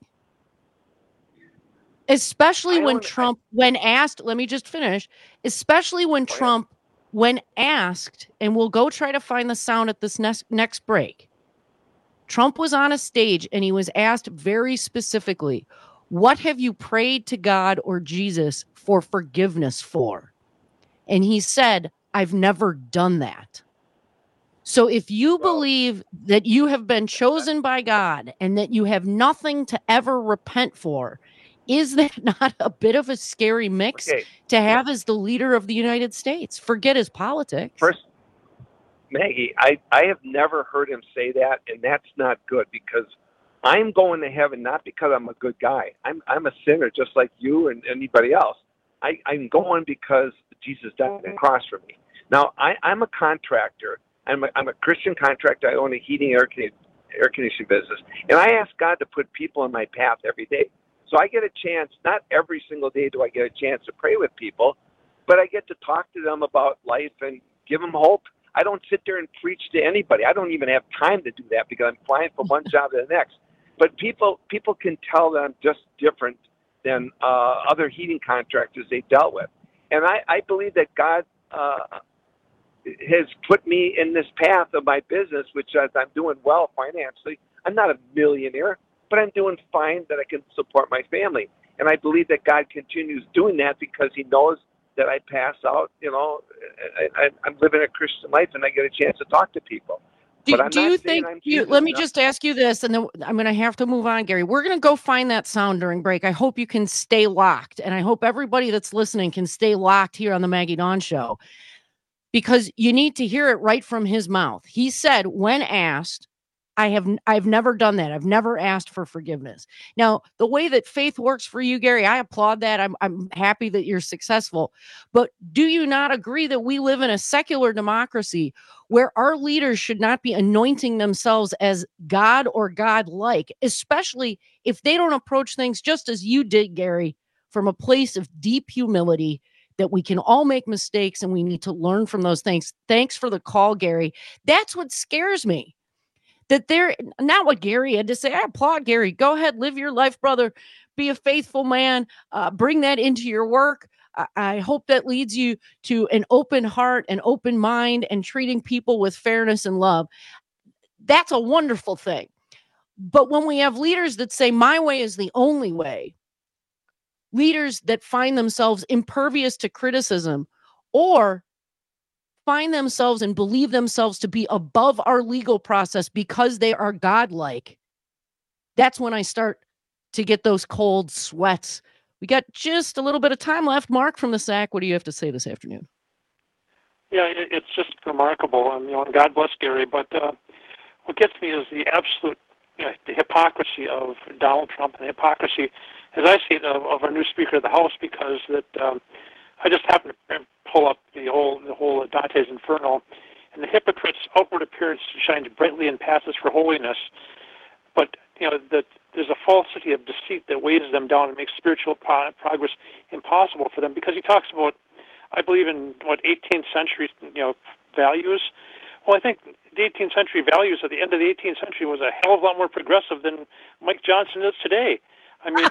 Especially when Trump, when asked, let me just finish, especially when Trump, when asked, and we'll go try to find the sound at this next break. Trump was on a stage and he was asked very specifically, what have you prayed to God or Jesus for forgiveness for? And he said, I've never done that. So if you believe that you have been chosen by God and that you have nothing to ever repent for, is that not a bit of a scary mix to have as the leader of the United States? Forget his politics. First, Maggie, I have never heard him say that, and that's not good because I'm going to heaven not because I'm a good guy. I'm a sinner just like you and anybody else. I'm going because Jesus died on the cross for me. Now, I'm a contractor. I'm a Christian contractor. I own a heating air conditioning business. And I ask God to put people in my path every day. So I get a chance, not every single day do I get a chance to pray with people, but I get to talk to them about life and give them hope. I don't sit there and preach to anybody. I don't even have time to do that because I'm flying from one job to the next. But people can tell that I'm just different than other heating contractors they dealt with. And I believe that God has put me in this path of my business, which as I'm doing well financially. I'm not a millionaire, but I'm doing fine that I can support my family. And I believe that God continues doing that because he knows that I pass out, I'm living a Christian life and I get a chance to talk to people. Do you think, let me just ask you this, and then I'm going to have to move on, Gary. We're going to go find that sound during break. I hope you can stay locked, and I hope everybody that's listening can stay locked here on the Maggie Dawn Show, because you need to hear it right from his mouth. He said, when asked, I've never done that. I've never asked for forgiveness. Now, the way that faith works for you, Gary, I applaud that. I'm happy that you're successful. But do you not agree that we live in a secular democracy where our leaders should not be anointing themselves as God or God-like, especially if they don't approach things just as you did, Gary, from a place of deep humility, that we can all make mistakes and we need to learn from those things. Thanks for the call, Gary. That's what scares me. That they're not what Gary had to say. I applaud Gary. Go ahead, live your life, brother. Be a faithful man. Bring that into your work. I hope that leads you to an open heart, an open mind, and treating people with fairness and love. That's a wonderful thing. But when we have leaders that say, my way is the only way, leaders that find themselves impervious to criticism or find themselves and believe themselves to be above our legal process because they are godlike, that's when I start to get those cold sweats. We got just a little bit of time left. Mark from the SAC, what do you have to say this afternoon? Yeah, it's just remarkable. And God bless Gary, but what gets me is the absolute the hypocrisy of Donald Trump and the hypocrisy, as I see it, of our new Speaker of the House, because that I just happened to pull up the whole Dante's Inferno, and the hypocrite's outward appearance shines brightly and passes for holiness, but that there's a falsity of deceit that weighs them down and makes spiritual progress impossible for them. Because he talks about, I believe in 18th century values. Well, I think the 18th century values at the end of the 18th century was a hell of a lot more progressive than Mike Johnson is today. I mean,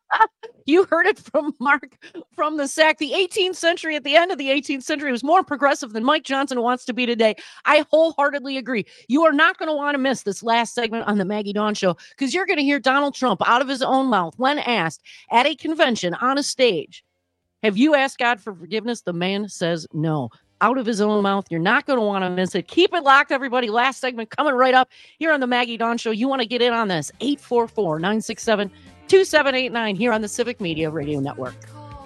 you heard it from Mark from the SAC. The 18th century, at the end of the 18th century, was more progressive than Mike Johnson wants to be today. I wholeheartedly agree. You are not going to want to miss this last segment on the Maggie Dawn Show, because you're going to hear Donald Trump out of his own mouth when asked at a convention on a stage, have you asked God for forgiveness? The man says no. Out of his own mouth. You're not going to want to miss it. Keep it locked, everybody. Last segment coming right up here on the Maggie Dawn Show. You want to get in on this. 844-967-2789 here on the Civic Media Radio Network.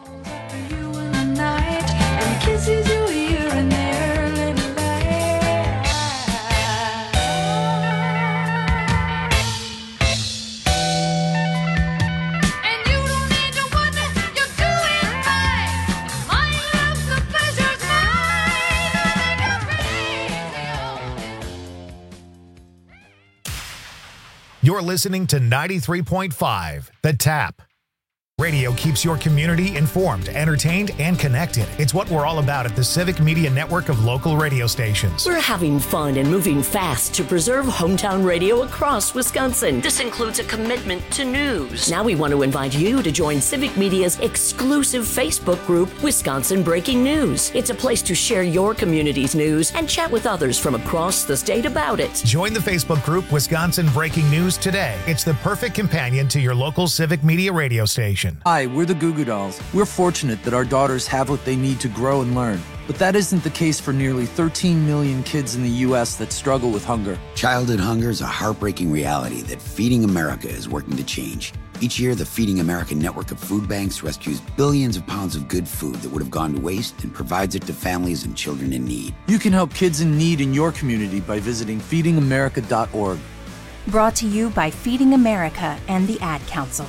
You're listening to 93.5 The Tap. Radio keeps your community informed, entertained, and connected. It's what we're all about at the Civic Media Network of local radio stations. We're having fun and moving fast to preserve hometown radio across Wisconsin. This includes a commitment to news. Now we want to invite you to join Civic Media's exclusive Facebook group, Wisconsin Breaking News. It's a place to share your community's news and chat with others from across the state about it. Join the Facebook group, Wisconsin Breaking News today. It's the perfect companion to your local Civic Media radio station. Hi, we're the Goo Goo Dolls. We're fortunate that our daughters have what they need to grow and learn. But that isn't the case for nearly 13 million kids in the U.S. that struggle with hunger. Childhood hunger is a heartbreaking reality that Feeding America is working to change. Each year, the Feeding America network of food banks rescues billions of pounds of good food that would have gone to waste and provides it to families and children in need. You can help kids in need in your community by visiting feedingamerica.org. Brought to you by Feeding America and the Ad Council.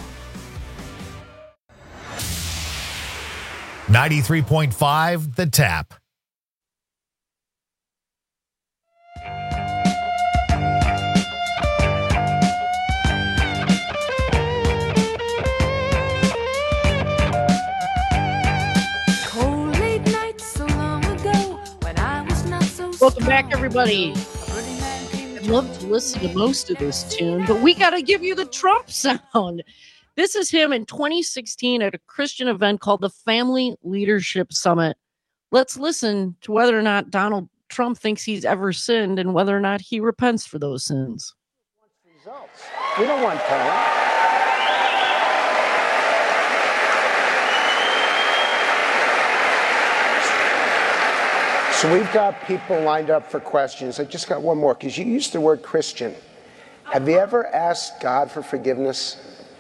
93.5 The Tap. Welcome back, everybody. I'd love to listen to most of this tune, but we got to give you the Trump sound. This is him in 2016 at a Christian event called the Family Leadership Summit. Let's listen to whether or not Donald Trump thinks he's ever sinned and whether or not he repents for those sins. Results. We don't want polling. So we've got people lined up for questions. I just got one more, because you used the word Christian. Have you ever asked God for forgiveness?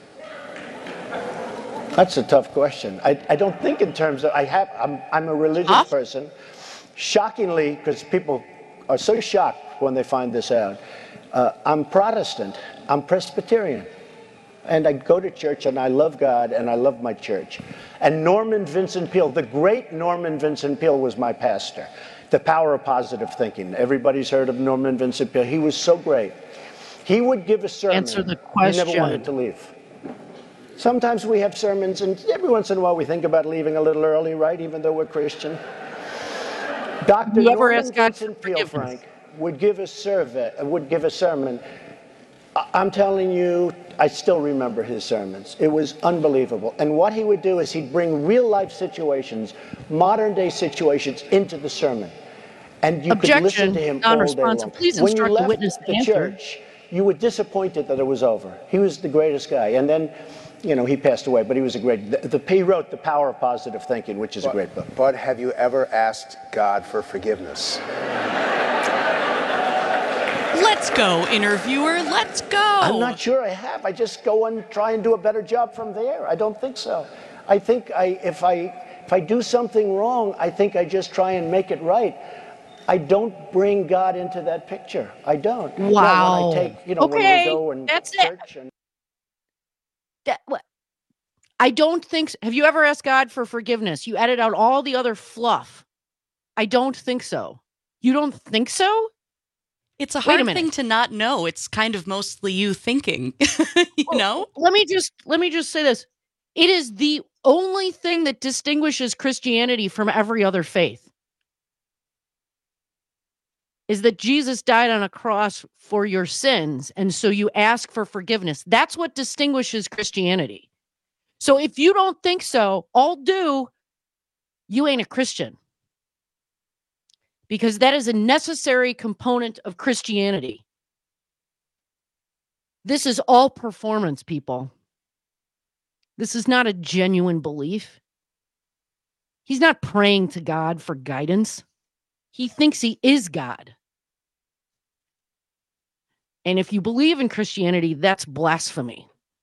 That's a tough question. I don't think in terms of, I'm a religious person. Shockingly, because people are so shocked when they find this out, I'm Protestant, I'm Presbyterian. And I go to church and I love God and I love my church. And Norman Vincent Peale, the great Norman Vincent Peale was my pastor. The Power of Positive Thinking. Everybody's heard of Norman Vincent Peale. He was so great. He would give a sermon. Answer the question. He never wanted to leave. Sometimes we have sermons and every once in a while we think about leaving a little early, right? Even though we're Christian. Dr. Norman Vincent Peale, Frank, would give a sermon. I'm telling you, I still remember his sermons. It was unbelievable. And what he would do is he'd bring real life situations, modern day situations into the sermon. And you could listen to him all day long. Please instruct the witness to answer. Church, you were disappointed that it was over. He was the greatest guy. And then, you know, he passed away, but he was a great, he wrote The Power of Positive Thinking, which is a great book. But have you ever asked God for forgiveness? Let's go, interviewer. Let's go. I'm not sure I have. I just go and try and do a better job from there. I don't think so. I think if I do something wrong, I think I just try and make it right. I don't bring God into that picture. I don't. Wow. When I take, when we go and that's church it. I don't think. Have you ever asked God for forgiveness? You edit out all the other fluff. I don't think so. You don't think so? It's a hard thing to not know. It's kind of mostly you thinking, you know? Let me just say this. It is the only thing that distinguishes Christianity from every other faith. Is that Jesus died on a cross for your sins, and so you ask for forgiveness. That's what distinguishes Christianity. So if you don't think so, you ain't a Christian. Because that is a necessary component of Christianity. This is all performance, people. This is not a genuine belief. He's not praying to God for guidance. He thinks he is God. And if you believe in Christianity, that's blasphemy.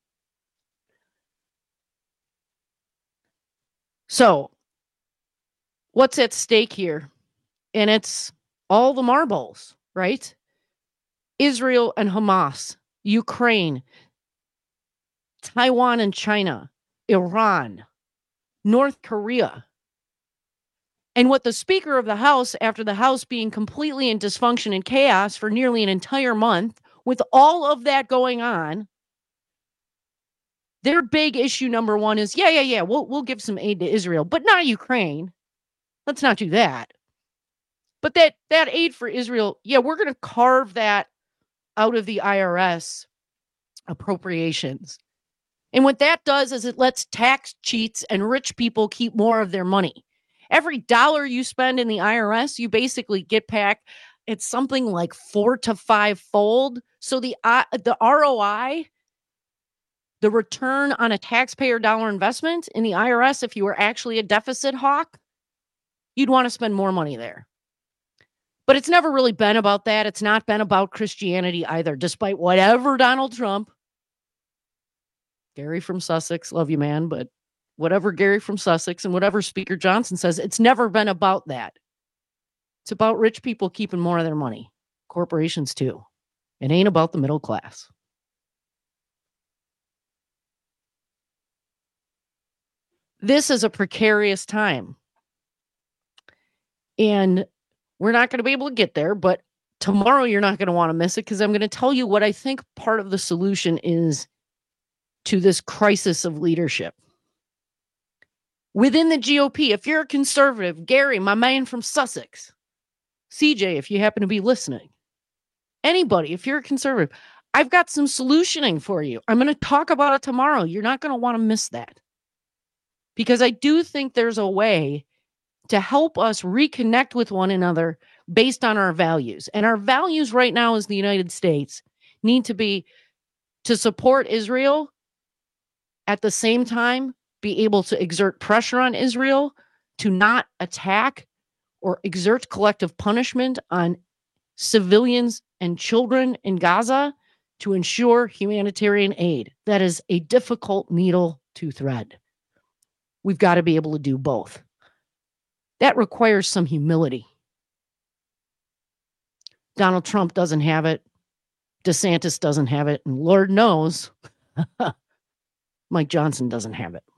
So, what's at stake here? And it's all the marbles, right? Israel and Hamas, Ukraine, Taiwan and China, Iran, North Korea. And what the Speaker of the House, after the House being completely in dysfunction and chaos for nearly an entire month, with all of that going on, their big issue number one is, we'll give some aid to Israel, but not Ukraine. Let's not do that. But that aid for Israel, we're going to carve that out of the IRS appropriations. And what that does is it lets tax cheats and rich people keep more of their money. Every dollar you spend in the IRS, you basically get back. It's something like 4 to 5 fold. So the ROI, the return on a taxpayer dollar investment in the IRS, if you were actually a deficit hawk, you'd want to spend more money there. But it's never really been about that. It's not been about Christianity either, despite whatever Donald Trump, Gary from Sussex, love you, man, but whatever Gary from Sussex and whatever Speaker Johnson says, it's never been about that. It's about rich people keeping more of their money. Corporations too. It ain't about the middle class. This is a precarious time. And we're not going to be able to get there, but tomorrow you're not going to want to miss it because I'm going to tell you what I think part of the solution is to this crisis of leadership. Within the GOP, if you're a conservative, Gary, my man from Sussex, CJ, if you happen to be listening, anybody, if you're a conservative, I've got some solutioning for you. I'm going to talk about it tomorrow. You're not going to want to miss that. Because I do think there's a way to help us reconnect with one another based on our values. And our values right now as the United States need to be to support Israel, at the same time be able to exert pressure on Israel to not attack or exert collective punishment on civilians and children in Gaza to ensure humanitarian aid. That is a difficult needle to thread. We've got to be able to do both. That requires some humility. Donald Trump doesn't have it. DeSantis doesn't have it. And Lord knows, Mike Johnson doesn't have it.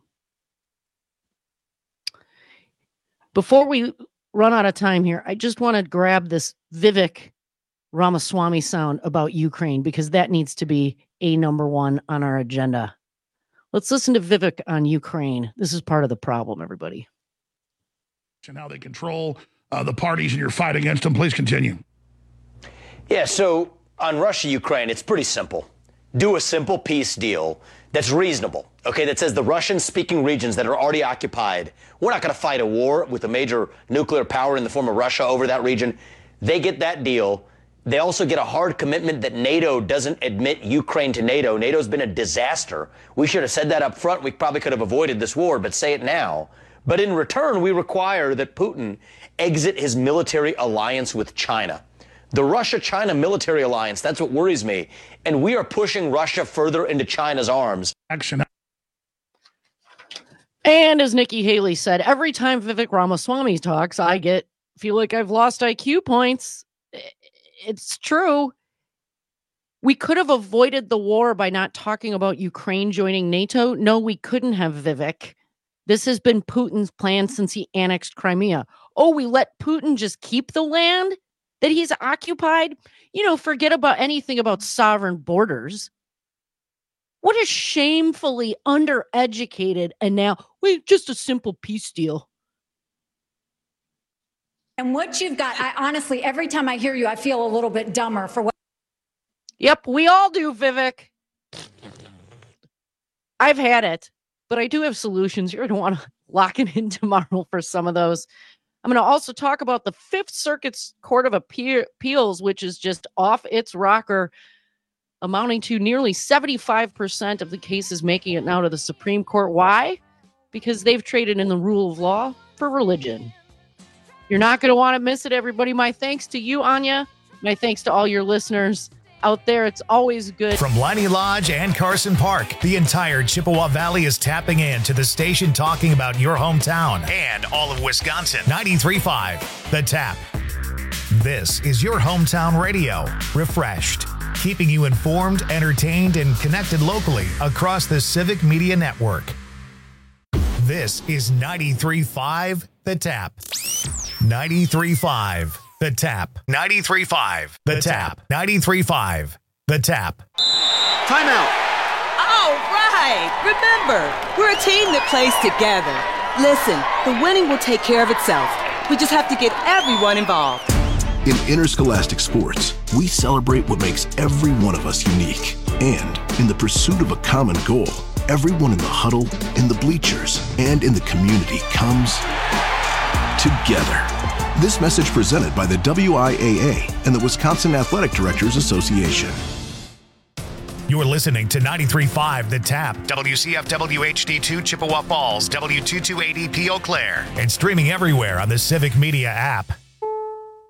Before we run out of time here, I just want to grab this Vivek Ramaswamy sound about Ukraine because that needs to be a number one on our agenda. Let's listen to Vivek on Ukraine. This is part of the problem, everybody. And how they control the parties in your fight against them. Please continue. Yeah, so on Russia-Ukraine, it's pretty simple. Do a simple peace deal that's reasonable, okay, that says the Russian-speaking regions that are already occupied, we're not going to fight a war with a major nuclear power in the form of Russia over that region. They get that deal. They also get a hard commitment that NATO doesn't admit Ukraine to NATO. NATO's been a disaster. We should have said that up front. We probably could have avoided this war, but say it now. But in return, we require that Putin exit his military alliance with China. The Russia-China military alliance, that's what worries me. And we are pushing Russia further into China's arms. Action. And as Nikki Haley said, every time Vivek Ramaswamy talks, I feel like I've lost IQ points. It's true. We could have avoided the war by not talking about Ukraine joining NATO. No, we couldn't have, Vivek. This has been Putin's plan since he annexed Crimea. Oh, we let Putin just keep the land that he's occupied? You know, forget about anything about sovereign borders. What a shamefully undereducated and now, just a simple peace deal. And what you've got, I honestly, every time I hear you, I feel a little bit dumber for what. Yep, we all do, Vivek. I've had it, but I do have solutions. You're going to want to lock it in tomorrow for some of those. I'm going to also talk about the Fifth Circuit's Court of Appeals, which is just off its rocker, amounting to nearly 75% of the cases making it now to the Supreme Court. Why? Because they've traded in the rule of law for religion. You're not going to want to miss it, everybody. My thanks to you, Anya. My thanks to all your listeners out there. It's always good. From Liney Lodge and Carson Park, the entire Chippewa Valley is tapping into the station talking about your hometown and all of Wisconsin. 93.5, The Tap. This is your hometown radio, refreshed, keeping you informed, entertained, and connected locally across the Civic Media Network. This is 93.5, The Tap. 93.5, The Tap. 93.5, The Tap. 93.5, The Tap. Timeout. All right. Remember, we're a team that plays together. Listen, the winning will take care of itself. We just have to get everyone involved. In interscholastic sports, we celebrate what makes every one of us unique. And in the pursuit of a common goal, everyone in the huddle, in the bleachers, and in the community comes together. This message presented by the WIAA and the Wisconsin Athletic Directors Association. You're listening to 93.5 The Tap, WCFW HD2 Chippewa Falls, W228EP Eau Claire, and streaming everywhere on the Civic Media app.